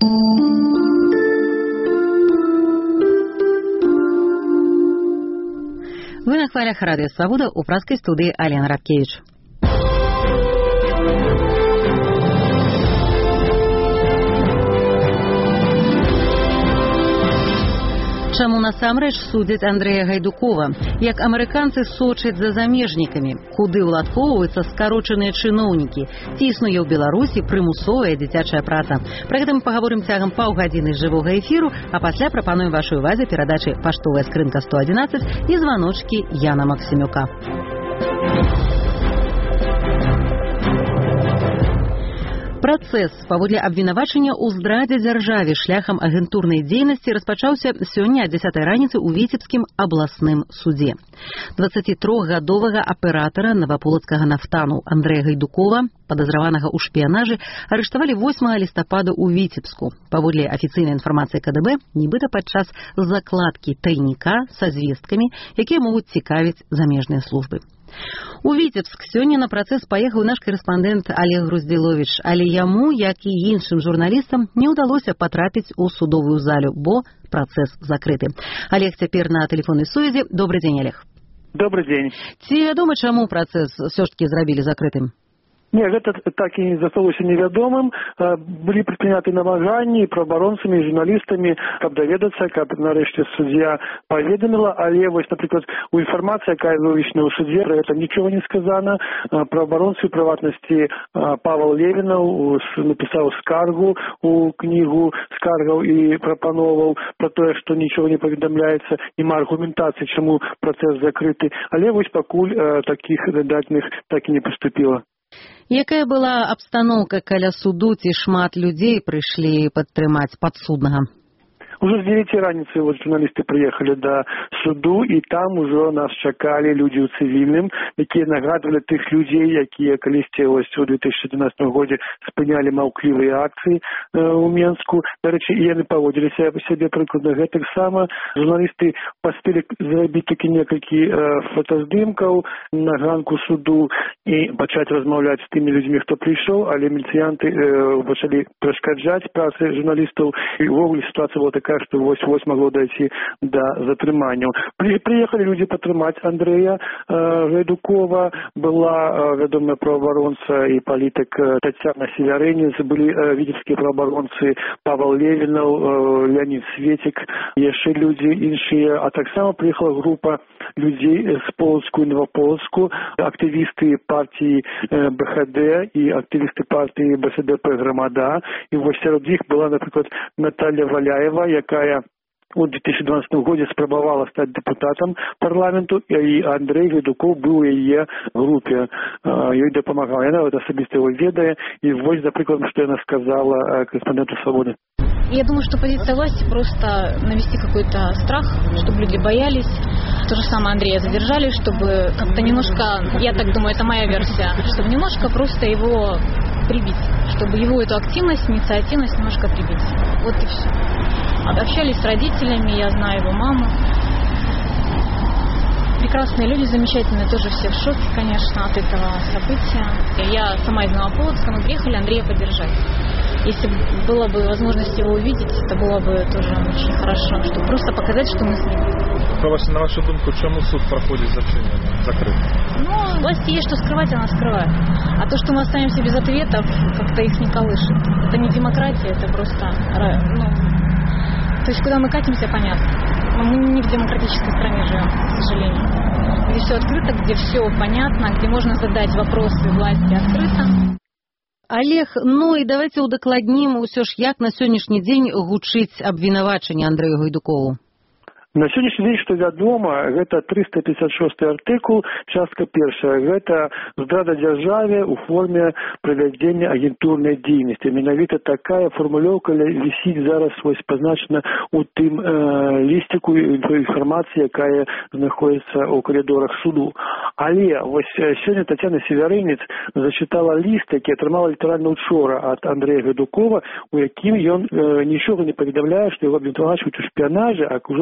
Вы на хвалях Радио Свобода, у праской студии Алена Рабкевич. Чаму насамрэч судзяць Андрэя Гайдукова? Як амерыканцы сочаць за замежнікамі? Куды ўладкоўваюцца скарочаныя чыноўнікі? Ці існуе ў Беларусі прымусовая дзіцячая праца? Пра гэта мы пагаворым цягам паўгадзіны жывога эфіру, а пасля прапануем вашай увазе перадачы «Паштовая скрынка 111» і званочкі Яна Максімюка. Працэс паводле абвінавачання ў здрадзе дзяржаве шляхам агентурнай дзейнасці распачаўся сёння о 10 раніцы ў Віцебскім абласным судзе. 23-гадовага аператара Новаполацкага нафтану Андрэя Гайдукова, падазраванага ў шпіянажы, арыштавалі 8 лістапада ў Віцебску. Паводле афіцыйнай інфармацыі КДБ, нібыта падчас закладкі тайніка са звесткамі, якія могуць цікавіць замежныя службы. У Віцебск сёння на працэс паехаў наш корэспандэнт Олег Груздзіловіч, але яму, як і іншым журналістам, не ўдалося патрапіць у судовую залю, бо працэс закрыты. Олег цяпер на тэлефоннай сувязі. Добрый дзень, Олег. Добрый дзень. Ці вядома, чаму працэс ўсё ж такі зрабілі закрытым? Не, гэта так і не засталося невядомым. Былі прыняты намаганні праваабаронцамі і журналістамі, каб даведацца, каб нарэшце суддзя паведаміла, але вось, напрыклад, у інфармацыі, якая вывешана ў судзе, пра гэта нічога не сказана. Праваабаронцы, у прыватнасці Павел Левінаў, напісаў скаргу у кнігу скаргаў і прапановаў пра тое, што нічога не паведамляецца, нема аргументацыі, чаму працэс закрыты, але вось пакуль такіх дадатных так і не паступіла. Якая была абстаноўка каля суду, ці шмат людзей прыйшлі падтрымаць падсуднага? Уже с 9 раніцы вот журналисты приехали до суду, и там уже нас чакали люди у цивильным, якія нагадывали тых людей, якія калісьці ось у 2011 годзе спыняли маўклівыя акции у Менску. До речі, і яны паводзілі сябе прыкладна гэтак сама. Журналисты паспелі зрабіць такі некалькі фотаздымкаў на ганку суду і пачаць размаўляць з тымі людзьмі, хто прыйшоў, але міліцыянты пачалі перашкаджаць працы журналістаў, і ўвогуле ситуацыя была такая, что вось могло дойти до затрыманняў. Приехали люди падтрымаць Андрэя Гайдукова, была вядомая праваабаронца і палітык Тацяна Севярынец, былі віцебскія праваабаронцы Павел Левінаў, Леонид Светик, яшчэ людзі іншыя, а таксама приехала група людзей з Полацку і Новаполацку, актывісты партии БХД і актывісты партии БСДП «Громада». І вось сярод іх была, напрыклад, Наталья Валяева, якая у 2012 годзе спрабавала стаць дэпутатам парламенту, і Андрэй Гайдуков быў у яе групе, ёй дапамагаў. Яна асабіста яго ведае, і вось, напрыклад, што яна сказала корэспандэнту «Свободы». Я думаю, что позиция власти просто навести какой-то страх, чтобы люди боялись. То же самое Андрея задержали, чтобы как-то немножко, я так думаю, это моя версия, чтобы немножко просто его прибить, чтобы его эту активность, инициативность немножко прибить. Вот и все. Общались с родителями, я знаю его маму. Прекрасные люди, замечательные, тоже все в шоке, конечно, от этого события. Я сама из Новополоцка, мы приехали Андрея поддержать. Если была бы возможность его увидеть, это было бы тоже очень хорошо, чтобы просто показать, что мы с ним. На вашу думку, чему суд проходит закрыт? Ну, власти есть что скрывать, она скрывает. А то, что мы останемся без ответов, как-то их не колышет. Это не демократия, это просто... То есть, куда мы катимся, понятно. Но мы не в демократической стране живем, к сожалению. Где все открыто, где все понятно, где можно задать вопросы власти открыто. Олег, ну і давайте удакладнім усё ж, як на сённяшні дзень гучыць абвінавачанне Андрэю Гайдукову. На сённяшні дзень, што вядома, гэта 356 артыкул, частка першая. Гэта здрада дзяржаве ў форме правядзення агентурнай дзейнасці. Менавіта такая фармулёўка вісіць зараз вось пазначана ў тым лістику інфармацыі, якая знаходзіцца ў коридорах суду. Але вось сёння Тацяна Севярынец зачытала ліст, які атрымала літаральна учора ад Андрэя Гайдукова, у якім ён нічога не паведамляе, што яго абвінавачваюць у шпіянажы, а ўжо кажа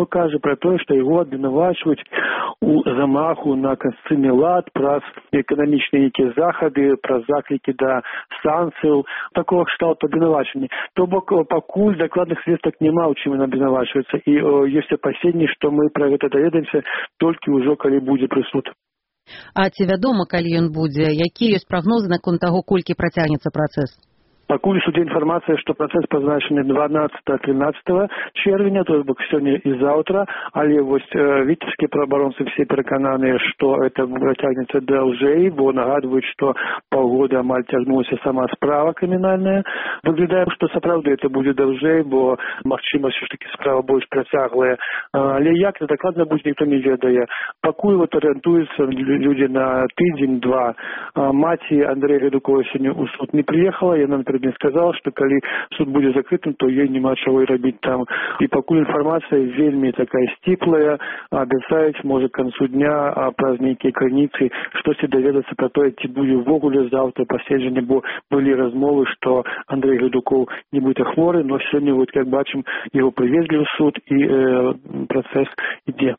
пра тое, што яго абвінавачваюць у замаху на канстытуцыйны лад праз эканамічныя нейкія захады, праз заклікі да санкцыяў, такого кшталту абвінавачвання. То бок пакуль дакладных звестак няма, у чым ён абвінавачваецца, і ёсць апасенні, што мы пра гэта даведаемся толькі ўжо калі будзе прысуд. А ці вядома, калі ён будзе? Якія ёсць прагнозы наконт таго, колькі працягнецца працэс? Пакуль у суде інфармацыя, што працэс пазначаны 12-13 чэрвеня, то бок сёння і заўтра, але вось віцебскія праабаронцы все перакананыя, што это працягнецца даўжэй, бо нагадваюць, што паўгода амаль цягнулася сама справа крымінальная. Выглядае, што сапраўды это будзе даўжэй, бо магчыма ўсё ж такі справа больш працяглая. Але як это дакладна будзе, ніхто не ведае. Пакуль вот арыентуюцца людзі на тыдзень-два. Маці Андрэя Гайдукова сёння ў суд не прыехала, яна мне сказала, што калі суд будзе закрытым, то ёй няма чаго і рабіць там. І пакуль інфармацыя вельмі такая сціплая, абяцаюць, можа, к канцу дня праз нейкія крыніцы штосьці даведацца пра тое, ці будзе ўвогуле заўтра паседжанне, бо былі размовы, што Андрэй Гайдукоў нібыта хворы, но сёння, вот, як бачым, яго прывезлі ў суд і працэс ідзе.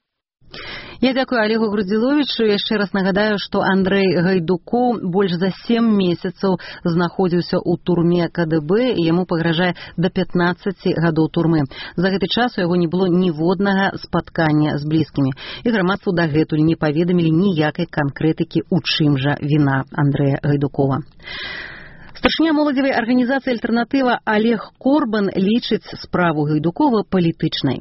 Я дзякую Олегу Грудзіловічу. Яшчэ раз нагадаю, што Андрэй Гайдукоў больш за 7 месяцаў знаходзіўся ў турме КДБ і яму пагражае да 15 гадоў турмы. За гэты час у яго не было ніводнага спаткання з блізкімі. І грамадству дагэтуль не паведамілі ніякай канкрэтыкі, у чым жа віна Андрэя Гайдукова. Старшыня моладзевай арганізацыі «Альтэрнатыва» Олег Корбан лічыць справу Гайдукова палітычнай.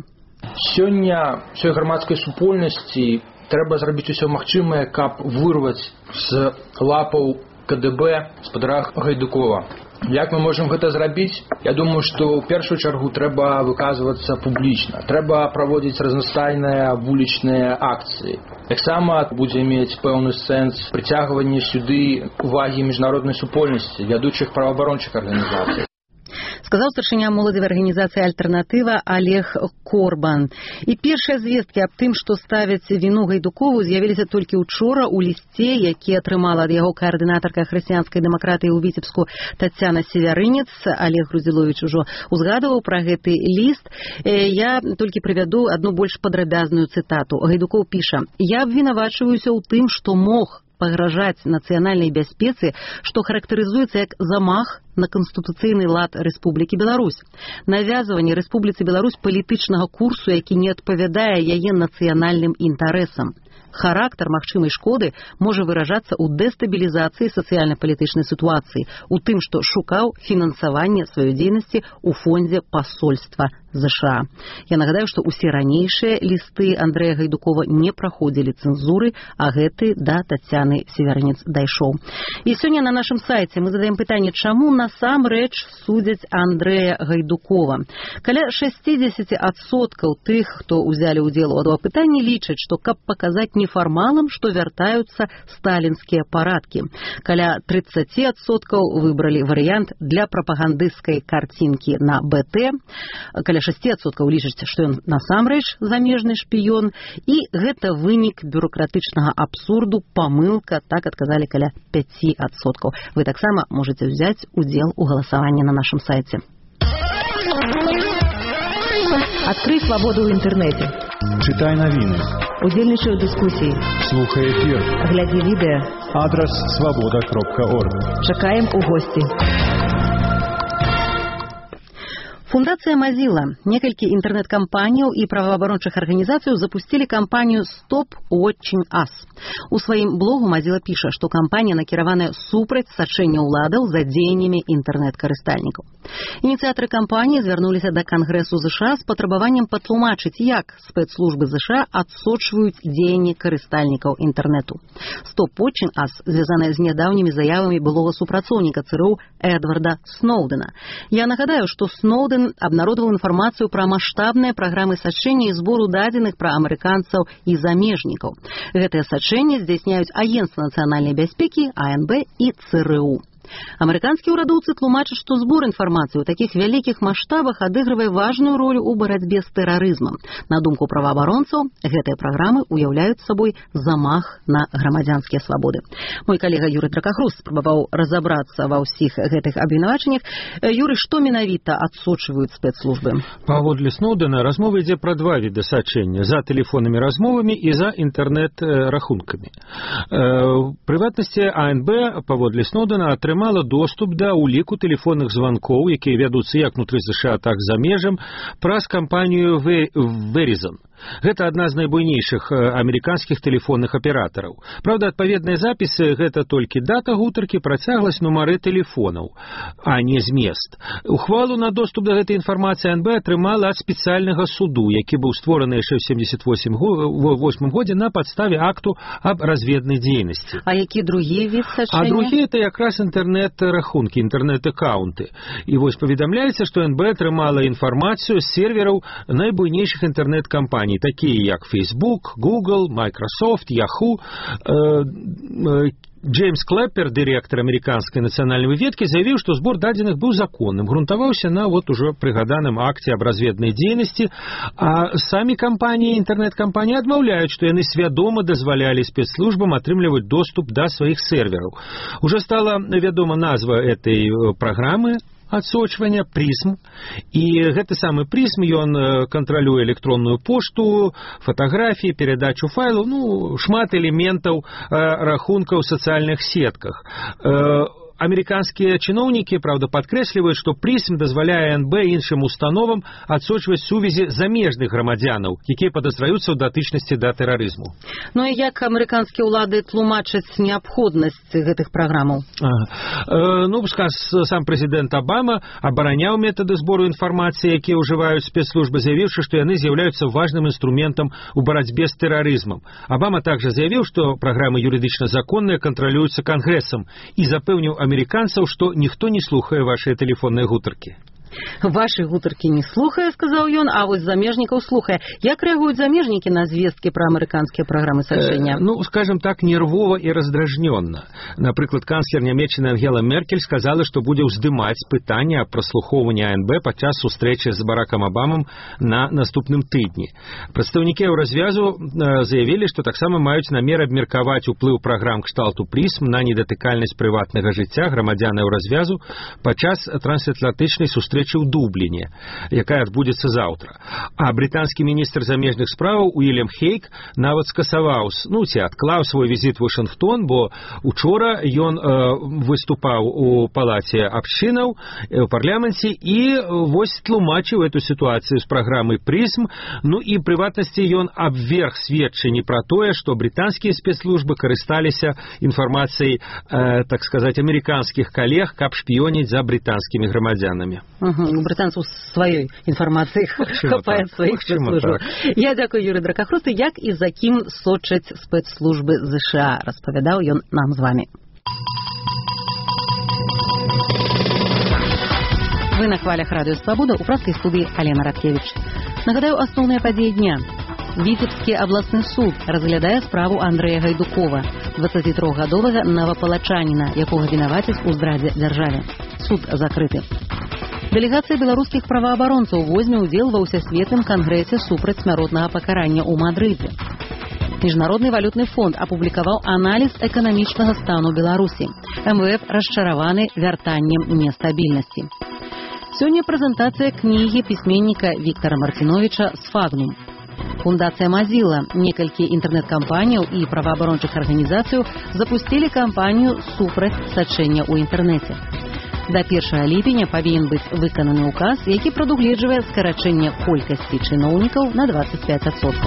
Сёння ўсёй грамадскай супольнасці трэба зрабіць усё магчымае, каб вырваць з лапаў КДБ спадара Гайдукова. Як мы можам гэта зрабіць? Я думаю, што ў першую чаргу трэба выказвацца публічна. Трэба праводзіць разнастайныя вулічныя акцыі. Таксама будзе мець пэўны сэнс прыцягвання сюды увагі міжнароднай супольнасці, вядучых праваабарончых арганізацый. Сказаў старшыня моладзевай арганізацыі «Альтэрнатыва» Олег Корбан. І першыя звесткі аб тым, што ставяць віну Гайдукову, з'явіліся толькі учора ў лісце, які атрымала ад яго каардынатарка хрысціянскай дэмакратыі ў Віцебску Таццяна Севярынец. Олег Грудзіловіч ужо узгадываў пра гэты ліст. Я толькі прывяду адну больш падрабязную цытату. Гайдукоў піша: «Я абвінавачваюся ў тым, што мог пагражаць нацыянальнай бяспецы, што характарызуецца як замах на канстытуцыйны лад Рэспублікі Беларусь, навязванне Рэспубліцы Беларусь палітычнага курсу, які не адпавядае яе нацыянальным інтарэсам. Характар магчымай шкоды можа выражацца ў дэстабілізацыі сацыяльна-палітычнай сітуацыі, у тым, што шукаў фінансаванне сваёй дзейнасці ў фондзе пасольства ЗША». Я нагадаю, што ўсе ранейшыя лісты Андрэя Гайдукова не праходзілі цэнзуры, а гэты да Таццяны Севярынец дайшоў. І сёння на нашым сайце мы задаем пытанне, чаму насамрэч судзяць Андрэя Гайдукова. Каля 60% тых, хто ўзялі ўдзел у апытанні, лічаць, што каб паказаць нефармалам, што вяртаюцца сталінскія парадкі. Каля 30% выбралі варыянт для прапагандысцкай карцінкі на БТ. Каля 6% лічаць, што ён насамрэч замежны шпіён. І гэта вынік бюрократычнага абсурду, памылка, так адказалі каля 5%. Вы таксама можаце ўзяць удзел у галасаванні на нашым сайце. Адкрый свабоду ў інтэрнэце. Читай навіны. Удзельнічай у дыскусіі. Слухай эфір. Глядзі відэа. Адрас свабода.орг. Чакаем у госці. Фундацыя Mozilla, некалькі інтэрнэт-кампаніяў і праваабарончых арганізацыяў запусцілі кампанію «Stop Watching Us». У сваім блогу Mozilla піша, што кампанія накіраваная супраць сачэння ўладаў за дзеяннямі інтэрнэт-карыстальнікаў. Ініцыятары кампаніі звярнуліся да Кангрэсу ЗША з патрабаваннем патлумачыць, як спецслужбы ЗША адсочваюць дзеянні карыстальнікаў інтэрнэту. «Stop Watching Us» звязаная з нядаўнімі заявамі былога супрацоўніка ЦРУ Эдварда Сноудена. Я нагадаю, што Сноуден абнародаваў інфармацыю пра маштабныя праграмы сачэння і збору дадзеных пра амерыканцаў і замежнікаў. Гэтыя сачэнні здзяйсняюць Агенцтва нацыянальнай бяспекі, АНБ і ЦРУ. Амерыканскія ўрадоўцы тлумачаць, што збор інфармацыі ў такіх вялікіх маштабах адыгрывае важную ролю ў барацьбе з тэрарызмам. На думку праваабаронцаў, гэтыя праграмы уяўляюць сабой замах на грамадзянскія свабоды. Мой калега Юрый Дракахрус спрабаваў разабрацца ва ўсіх гэтых абвінавачаннях. Юрый, што менавіта адсочваюць спецслужбы? Паводле Сноудена размова ідзе пра два віды сачэння: за тэлефоннымі размовамі і за інтэрнэт-рахункамі. Прыватнасці, АНБ, паводле Сноудена, атрымала доступ да ўліку тэлефонных званкоў, якія вядуцца як внутры ЗША, так за межам, праз кампанію Verizon. Гэта адна з найбуйнейшых амерыканскіх тэлефонных аператараў. Праўда, адпаведныя запісы — гэта толькі дата гутаркі, працягласць, нумары тэлефонаў, а не змест. Ухвалу на доступ да гэтай інфармацыі АНБ атрымала ад спецыяльнага суду, які быў створаны яшчэ ў 1978 годзе на падставе акту аб разведнай дзейнасці. А які другі від сачэння? А другі — это якраз інтэрнэт-рахункі, інтэрнэт-аккаунты. І вось паведамляецца, што АНБ атрымала інфармацыю з сервераў найбуйнейшых інтэрнэт-кампаній, такие как Facebook, Google, Microsoft, Yahoo. Джеймс Клэппер, директор американской национальной ветки, заявил, что сбор дадзеных был законным, грунтовался на вот уже пригаданым акте об разведной деятельности, а сами компании, интернет-компании адмаўляют, что яны свядома дазвалялі спецслужбам атрымліваць доступ до своих серверов. Уже стала вядома назва этой программы адсочвання призм, і гэты самы призм, ён кантралюе электронную пошту, фотографии, передачу файлов, шмат элементаў рахункаў ў сацыяльных сетках. Американские чиновники, правда, подкрэсліваюць, што призм дазваляе АНБ і іншым установам адсочваць сувязі замежных грамадзянаў, якія падазраюцца ў датычнасці да тэрарызму. Ну і як амерыканскія ўлады тлумачаць неабходнасць гэтых праграмаў? Сам прэзідэнт Обама абараняў метады збору інфармацыі, якія ўжываюць спецслужбы, заявіўшы, што яны з'яўляюцца важным інструментам у барацьбе з тэрарызмам. Обама также заявіў, што праграмы юрыдычна законныя кантралююцца Кангрэсам і запэўніў американцев, что никто не слухае ваши телефонные гутарки. Ваши гутарки не слухае, сказаў ён, а вось замежнікаў слухае. Як рэагуюць замежнікі на звесткі пра амерыканскія праграмы сачэння? Скажем так, нервово и раздражненно. Напрыклад, канцлер нямецчыны Ангела Меркель сказала, што будзе ўздымаць пытанне аб праслухоўванні АНБ падчас сустрэчы з Баракам Обамам на наступным тыдні. Прадстаўнікі Еўразвязу заявілі, што таксама маюць намер абмеркаваць уплыў праграм кшталту призм на недатыкальнасць прыватнага жыцця грамадзян Еўразвязу падчас трансатлантычнай сустрэчы ў Дубліне, якая адбудзецца заўтра. А брытанскі міністр замежных справаў Уильям Хейк нават скасаваў, ці адклаў свой візіт у Вашынгтон, бо учора ён выступаў у палаце абшчынаў у парламенце і вось тлумачыў эту сітуацыю з праграмай призм, і прыватнасці ён абверг сведчанні пра тое, што брытанскія спецслужбы карысталіся інфармацыяй, так сказаць, амерыканскіх калег, каб шпіёніць за брытанскімі грамадзянамі. У брытанцаў сваёй інфармацыі хапае сваіх спецслужбаў. Я дзякую Юрый Дракахрус, як і за кім сочаць спецслужбы ЗША, распавядаў ён нам з вамі. Вы на хвалях радыё Свабода, у пражскай студыі Алена Радкевіч. Нагадаю, асноўныя падзеі дня. Віцебскі абласны суд разглядае справу Андрэя Гайдукова, 23-гадовага навапалачаніна, якога вінавацяць у здрадзе дзяржаве. Суд закрыты. Дэлегацыя беларускіх праваабаронцаў возьме ўдзел ва ўсесветным кангрэсе супраць смяротнага пакарання ў Мадрыдзе. Міжнародны валютны фонд апублікаваў аналіз эканамічнага стану Беларусі. МВФ расчараваны вяртаннем нестабільнасці. Сёння прэзентацыя кнігі пісьменніка Віктара Мартиновича «Сфагнум». Фундацыя Mozilla, некалькі інтэрнэт-кампаніяў і праваабарончых арганізацыяў запусцілі кампанію супраць сачэння ў інтэрнэце. До 1 ліпеня павінен быць выкананы указ, які прадугледжвае скарачэнне колькасці чыноўнікаў на 25%.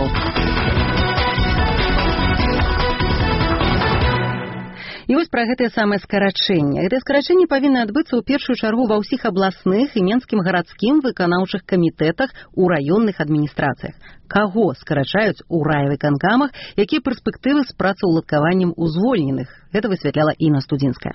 І вось пра гэтае самае скарачэнне. Гэтае скарачэнне павінна адбыцца ў першую чаргу ва ўсіх абласных і менскім гарадскім выканаўчых камітэтах у раённых адміністрацыях. Каго скарачаюць у райвыканкамах, якія перспектывы з працаўладкаваннем узвольненых? Гэта высвятляла Інна Студзінская.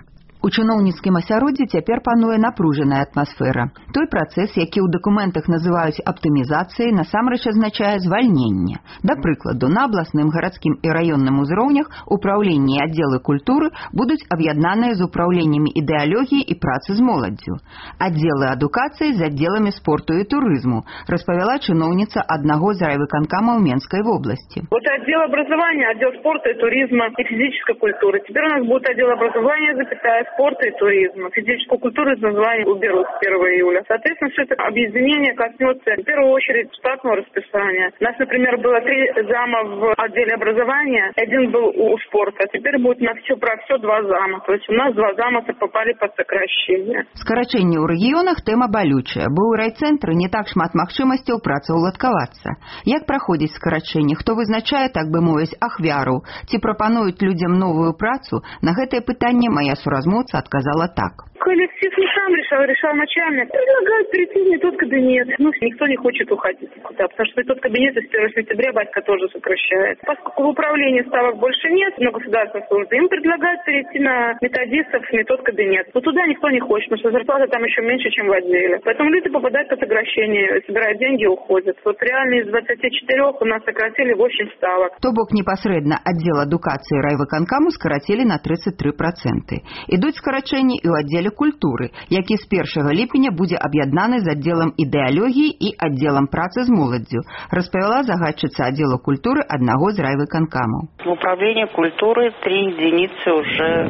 У чыноўніцкім асяроддзі цяпер пануе напружаная атмасфера. Той працэс, які ў дакументах называюць аптымізацыяй, насамрэч азначае звальненне. Да прыкладу, на абласным, гарадскім і раённым узроўнях управленні і аддзелы культуры будуць аб'яднаныя з управленнямі ідэалогіі і працы з моладдзю. Аддзелы адукацыі з аддзеламі спорту і турызму, распавяла чыноўніца аднаго з райвыканкамаў Менскай вобласці. Вот отдел образования, отдел спорта и туризма и физической культуры. Теперь у нас будет отдел образования, спорта и туризма. Физическую культуру из названия уберут с 1 июля. Соответственно, все это объединение коснется в первую очередь штатного расписания. У нас, например, было 3 зама в отделе образования, 1 был у спорта. А теперь будет на все про все 2 зама. То есть у нас 2 зама попали под сокращение. Скарачэнне ў рэгіёнах тэма балючая, бо ў райцэнтры не так шмат магчымасцяў працаўладкавацца. Як праходзіць скарачэнне, хто вызначае, так бы мовіць, ахвяру, ці прапануюць людзям новую працу, на гэтае пытанне моя суразмоўца отказала так. Коллектив не сам решал начальник. Предлагают перейти в метод кабинет. Никто не хочет уходить никуда, потому что метод кабинета с 1 сентября батька тоже сокращает. Поскольку в управлении ставок больше нет на государственной службе, им предлагают перейти на методистов в метод кабинет. Но туда никто не хочет, потому что зарплата там еще меньше, чем в отделе. Поэтому люди попадают под сокращение, собирают деньги и уходят. Вот реально из 24 у нас сократили 8 ставок. То бок непосредственно отдел адукации райвыканкаму скоротили на 33%. Идут скорочения и у отделе культуры, які з 1 ліпеня будзе аб'яднаны з аддзелам ідэалогіі і аддзелам працы з моладдзю, распавяла загадчыца аддзела культуры аднаго з райвыканкамаў. В управлении культуры 3 единицы уже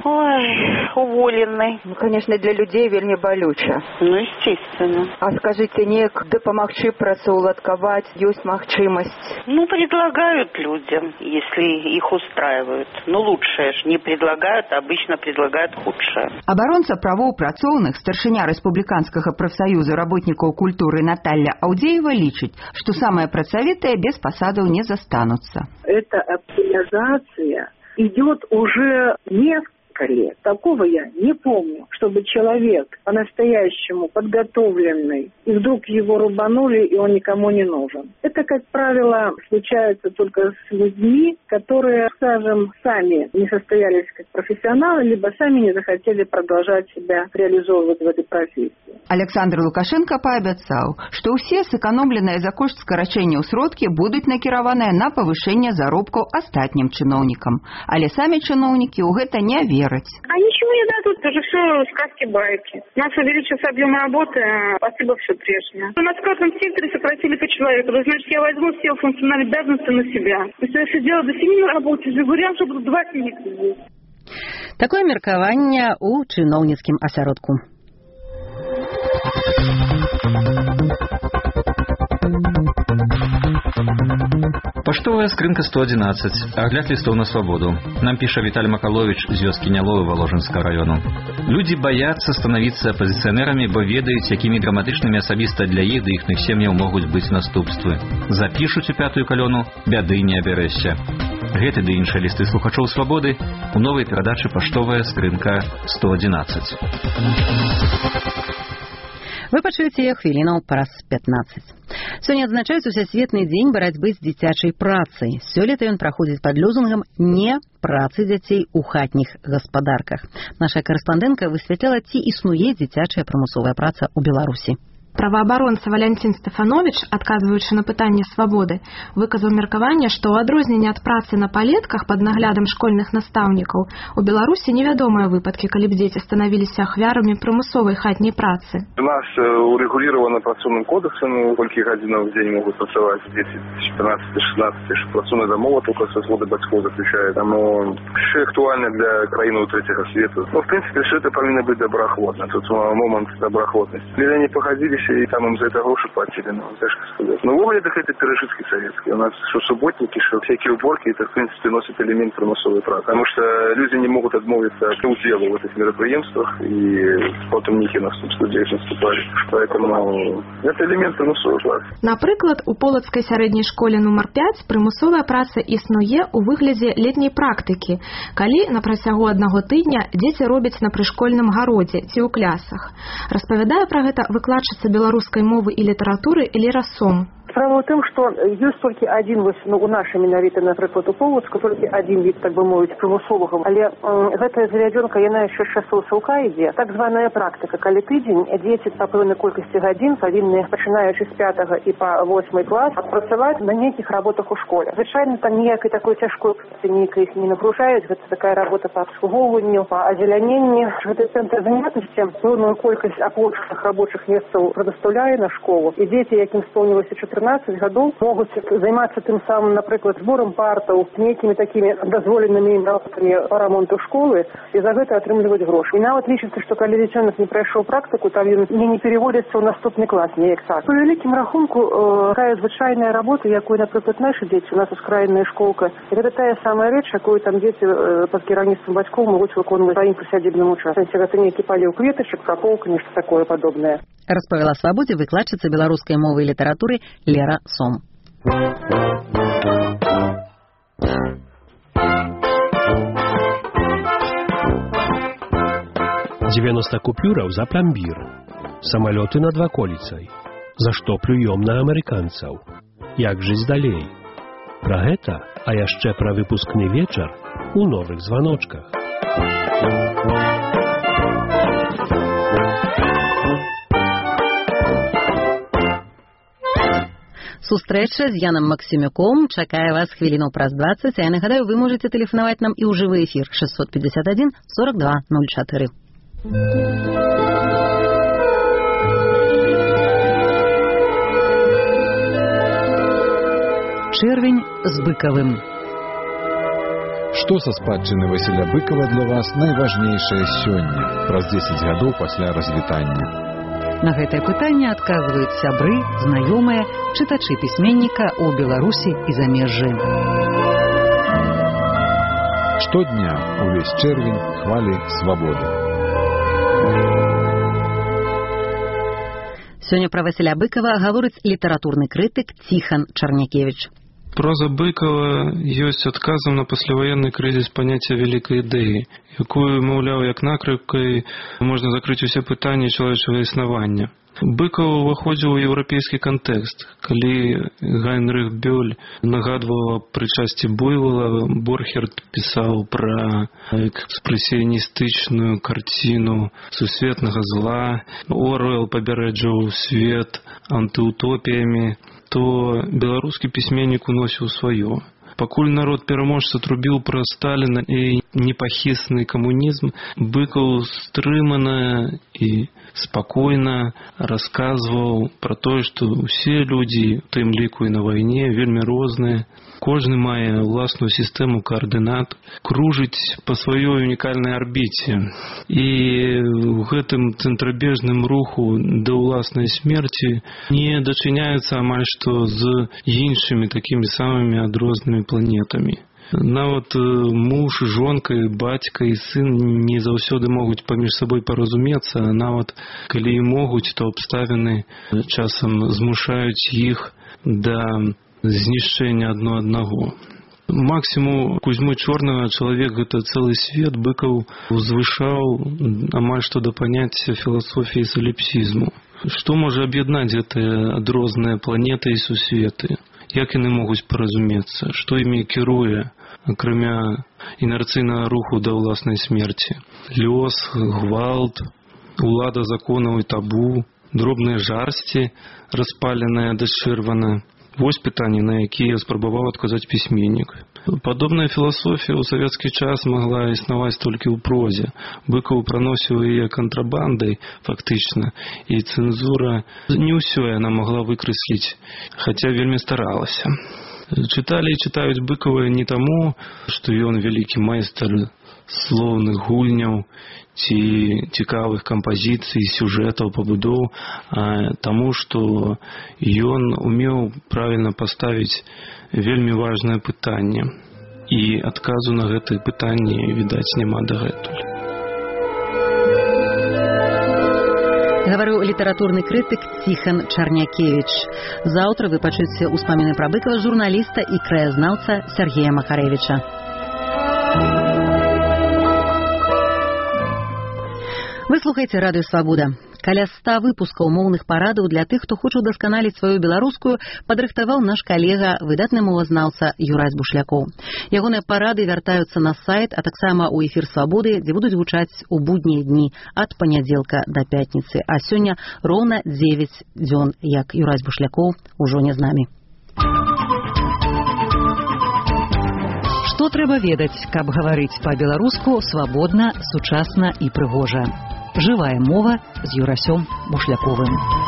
уволены. Конечно, для людей вельмі балюча. Естественно. А скажите, неяк дапамагчы працаўладкаваць, ёсць магчымасць? Предлагают людям, если их устраивают. Но лучшее ж не предлагают, а обычно предлагают худшее. Абаронца правоў працоўных, старшыня рэспубліканскага прафсаюза работнікаў культуры Наталья Аўдзеева лічыць, што самыя працавітыя без пасадаў не застануцца. Эта оптимизация идет уже несколько лет. Такого я не помню, чтобы человек по-настоящему подготовленный, и вдруг его рубанули, и он никому не нужен. Это, как правило, случается только с людьми, которые, скажем, сами не состоялись как профессионалы, либо сами не захотели продолжать себя реализовывать в этой профессии. Александр Лукашенко паабяцаў, што ўсе сэканомленыя за кошт скарачэнняў сродкі будуць накіраваныя на павышэнне заробкаў астатнім чыноўнікам. Але самі чыноўнікі ў гэта не вераць. А ничего не дадут, это же все сказки-байки. У нас увеличился объем работы, спасибо, все прежнее. У нас в каждом секторе сократили по человеку. Значит, я возьму все функциональные обязанности на себя. Если я сидела до 7 на работе, вариант, что буду 2 сидеть здесь. Такое меркаванне у чыноўніцкім асяродку. Паштовая скрынка 111. Агляд лістоў на свабоду. Нам піша Віталь Макаловіч з вёскі Няловы Воложынскага раёну. Людзі баяцца станавіцца апазіцыянерамі, бо ведаюць, якімі драматычнымі асабіста для іх ды іхных сем'яў могуць быць наступствы. Запішуць у 5-ю калону, бяды не абярэшся. Гэты ды іншыя лісты слухачоў свабоды у новай перадачы «Паштовая скрынка 111». Вы пачуеце хвілінаў праз 15. Сёння адзначаюць усесветны дзень барацьбы з дзіцячай працай. Сёлета ён праходзіць пад лозунгам «Не працы дзяцей у хатніх гаспадарках». Наша карэспандэнтка высвятляла, ці існуе дзіцячая прымусовая праца ў Беларусі. Праваабаронца Валянцін Стэфановіч, адказваючы на пытанне свабоды, выказаў меркаванне, што ў адрозненне ад працы на палетках пад наглядам школьных настаўнікаў у Беларусі невядомыя выпадкі, калі б дзеці станавіліся ахвярамі прымусовай хатняй працы. У нас урегулировано працоўным кодексом, колькі гадзінаў в день могут працаваць дзеці 14-16, працоўная дамова только со згоды бацькоў заключае. Таму все актуально для краінаў трэцяга свету. В принципе, все это повинно быть добраахвотно. Тут момент добраахвотности. Если они походились, и там им за это гроши платили, тяжко сказать. Но в огляд это пережитки советские. У нас что субботники, что всякие уборки, это, в принципе, носит элемент примусовой працы. Потому что люди не могут отмовиться от удела в этих мероприемствах, и потом ники на суде наступали. Поэтому это элемент примусовой працы. Напрыклад, у Полацкай сярэдняй школе нумар 5 прымусовая праца існуе ў выглядзе летняй практыкі, калі на працягу аднаго тыдня дзеці робяць на прышкольным гародзе ці ў клясах. Распавядае пра гэта выкладчыца беларускай мовы і літаратуры Эліра Сом. Справа ў тым, што ёсць толькі адзін, у нашай менавіта, напрыклад, у Полацку, толькі адзін від, так бы мовіць, прымусовага. Але гэтая завядзёнка, яна яшчэ з часоў Саўка ідзе. Так званая практыка, калі тыдзень дзеці па пэўнай колькасці гадзін павінны, пачынаючы з 5 і па 8 клас, адпрацаваць на нейкіх работах у школе. Звычайна там ніякай такой цяжкой працы нейкай іх не нагружаюць. Гэта такая работа па абслугоўванню, па азеляненні. Гэты цэнтр занятасці пэўную колькасць апошніх рабочых месцаў прадастаўляе на школу. І дзеці, якім споўнілася 14 гадоў, могуць займацца тым самым, напрыклад, зборам партаў, нейкімі такімі дазволенымі работамі па рамонту школы і за гэта атрымліваць грошы. І нават лічыцца, што калі дзіцёнак не прайшоў практыку, там ён не переводзіцца ў наступны клас, неяк так. По вялікім рахунку, такая звычайная работа, якую, напрыклад, нашы дзеці, у нас ускраінная школка, і гэта тая самая рэч, якую там дзеці пад кіраўніцтвам бацькоў могуць выконваць сваім прысядзібным учасці. Гэта нейкі паліў кветачак, праполка, нешта такое падобнае. Распавяла Свабодзе выкладчыца беларускай мовы і літаратуры Лера Сом. 90 купюраў за пломбір. Самалёты над ваколіцай. За што плюём на амерыканцаў? Як жыць далей? Пра гэта, а яшчэ пра выпускны вечар у новых званочках. Сустрэча з Яном Максімюком чакае вас хвіліну праз 20, а я нагадаю, вы можете тэлефанаваць нам і ў жывы эфір 651 42 04. Чэрвень з Быкавым. Што са спадчыны Васіля Быкава для вас найважнейшае сёння, праз 10 гадоў пасля развітання? На гэтае пытанне адказваюць сябры, знаёмыя, чытачы пісьменніка ў Беларусі і замежжы. Штодня увесь чэрвень хвалі свабоды. Сёння пра Васіля Быкава гаворыць літаратурны крытык Ціхан Чарнякевіч. Проза Быкова ёсць адказам на пасляваенны крызіс паняцця вялікай ідэі, якую, маўляў, як накрыўкай можна закрыць усе пытанні чалавечага існавання. Быкаў уваходзіў у еўрапейскі кантэкст. Калі Гайнрых Бёль нагадваў аб прычасці буйвола, Борхерт пісаў пра экспрэсіяністычную карціну сусветнага зла, Оруэлл пабярэджваў свет антыутопіямі, то беларускі пісьменнік уносіў сваё. Пакуль народ пераможца трубіў пра Сталіна і непахісны камунізм, Быкаў стрымана і спакойна расказваў пра тое, што ўсе людзі, у тым ліку і на вайне, вельмі розныя. Кожны мае ўласную сістэму каардынат, кружыць па сваёй унікальнай арбіце. І ў гэтым цэнтрабежным руху да ўласнай смерці не дачыняецца амаль што з іншымі такімі самымі адрознымі планетамі. Нават муж, жонка, бацька і сын не заўсёды могуць паміж сабой паразумецца, а нават калі і могуць, то абставіны часам змушаюць іх да знішчэння адно аднаго. Максімум Кузьмы Чорнага чалавек гэта цэлы свет, Быкаў узвышаў амаль што да паняцця філасофіі саліпсізму. Што можа аб'яднаць гэтыя адрозныя планеты і сусветы? Як яны могуць паразумецца? Што імі кіруе, акрамя інерцыйнага руху да ўласнай смерці? Лёс, гвалт, улада законаў і табу, дробныя жарсці, распаленая дашырвана. Вось пытанні, на якія спрабаваў адказаць пісьменнік. Падобная філасофія ў савецкі час магла існаваць толькі ў прозе. Быкаў праносіў яе кантрабандай, фактычна, і цэнзура не ўсё яна магла выкрэсліць, хаця вельмі старалася. Чыталі і чытаюць Быкава не таму, што ён вялікі майстар слоўных гульняў ці цікавых кампазіцый, сюжэтаў, пабудоў, а таму, што ён умеў правільна паставіць вельмі важнае пытанне. І адказу на гэтае пытанне, відаць, няма дагэтуль. Гаварыў літаратурны крытык Ціхан Чарнякевіч. Заўтра вы пачуеце ўспаміны пра Быкава журналіста і краязнаўца Сергея Махарэвіча. Вы слухаеце радыё «Свабода». Каля 100 выпускаў моўных парадаў для тых, хто хоча удасканаліць сваю беларускую, падрыхтаваў наш калега, выдатны мовазнаўца Юрась Бушлякоў. Ягоныя парады вяртаюцца на сайт, а таксама ў эфір Свабоды, дзе будуць гучаць у буднія дні ад панядзелка да пятніцы. А сёння роўна 9 дзён, як Юрась Бушлякоў ужо не з намі. Што трэба ведаць, каб гаварыць па-беларуску свабодна, сучасна і прыгожа. Жывая мова з Юрасём Бушляковым.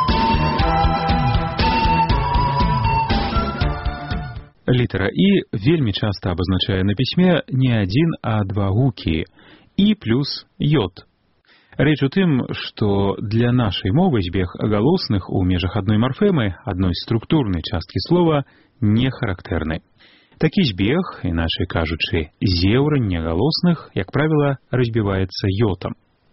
Літара «і» вельмі часта абазначае на пісьме не адзін, а два гукі «і» плюс «йод». Рэч у тым, што для нашай мовы збег галосных у межах адной марфемы, адной структурнай часткі слова, не характэрны. Такі збег, іначай кажучы, зеўранне галосных, як правіла, разбіваецца йотам.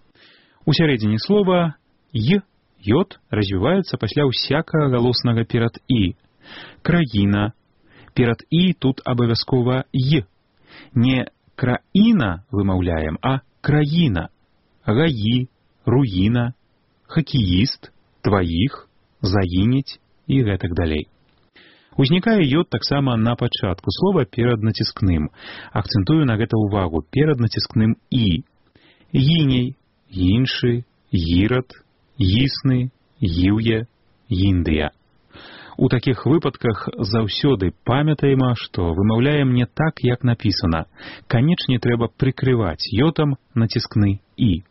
У сярэдзіне слова «й» йод развіваецца пасля ўсякага галоснага перад «і». Краіна. Перад «і» тут абавязкова «й». Не краіна вымаўляем, а краіна. Гаі, руіна, хакеіст, тваіх, заінець і гэтак далей. Узнікае йод таксама на пачатку слова перад націскным. Акцэнтую на гэта ўвагу, перад націскным «і». Гіней, іншы, гірат, гісны, гіўе, гіндыя. У такіх выпадках заўсёды памятаем, што вымаўляем не так, як напісана. Канечне трэба прыкрываць йодам націскны «і».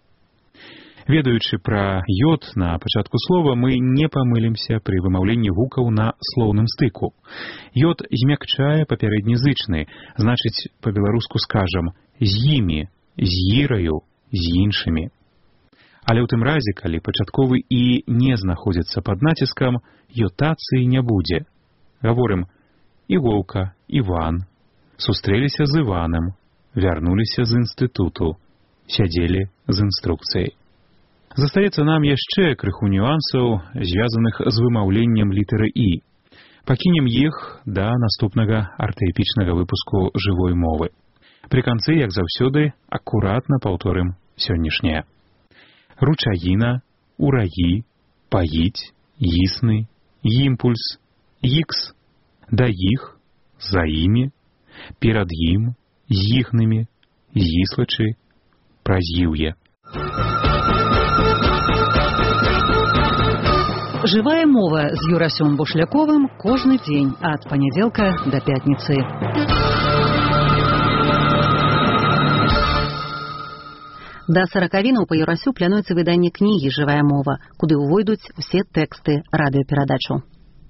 Ведаючы пра йод на пачатку слова, мы не памылімся пры вымаўленні гукаў на слоўным стыку. Йод змякчае папярэдні зычны, значыць, па-беларуску скажам «з імі», «з іраю», «з іншымі». Але ў тым разе, калі пачатковы «і» не знаходзіцца пад націскам, йотацыі не будзе. Гаворым «Іголка», «Іван», «сустрэліся з Іваном», «вярнуліся з інстытуту», «сядзелі з інструкцыяй». Застаецца нам яшчэ крыху нюансаў, звязаных з вымаўленнем літары «і». Пакінем іх да наступнага артаэпічнага выпуску жывой мовы. Пры канцы, як заўсёды, акуратна паўторым сённяшняе. Ручаіна, ураі, паіць, існы, імпульс, ікс, да іх, за імі, перад ім, з іхнымі, зіслачы, праз іўе. Жывая мова з Юрасём Бушляковым кожны дзень ад панядзелка да пятніцы. Да 40-вінаў па Юрасю плануецца выданне кнігі «Жывая мова», куды ўвойдуць усе тэксты радыёперадачаў.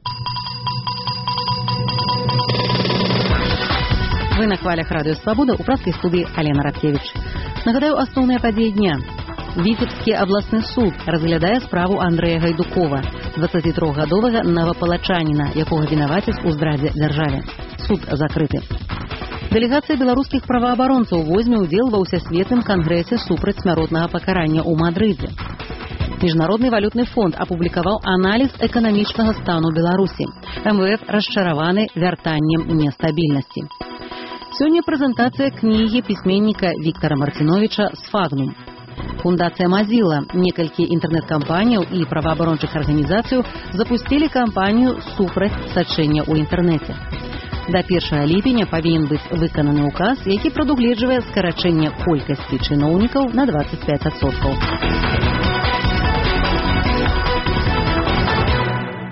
Вы на хвалях радыё Свабода, у праскай студыі Алена Радкевіч. Нагадаю асноўныя падзеі дня. Віцебскі абласны суд разглядае справу Андрэя Гайдукова, 23-гадовага навапалачаніна, якога вінавацяць у здрадзе дзяржаве. Суд закрыты. Дэлегацыя беларускіх праваабаронцаў возьме ўдзел ва ўсесветным кангрэсе супраць смяротнага пакарання ў Мадрыдзе. Міжнародны валютны фонд апублікаваў аналіз эканамічнага стану Беларусі. МВФ расчараваны вяртаннем нестабільнасці. Сёння прэзентацыя кнігі пісьменніка Віктара Марціновіча «Сфагнум». Фундацыя Мазіла, некалькі інтэрнэт-кампаніяў і праваабарончых арганізацыяў запусцілі кампанію супраць сачэння ў інтэрнэце. Да 1 ліпеня павінен быць выкананы ўказ, які прадугледжвае скарачэнне колькасці чыноўнікаў на 25%.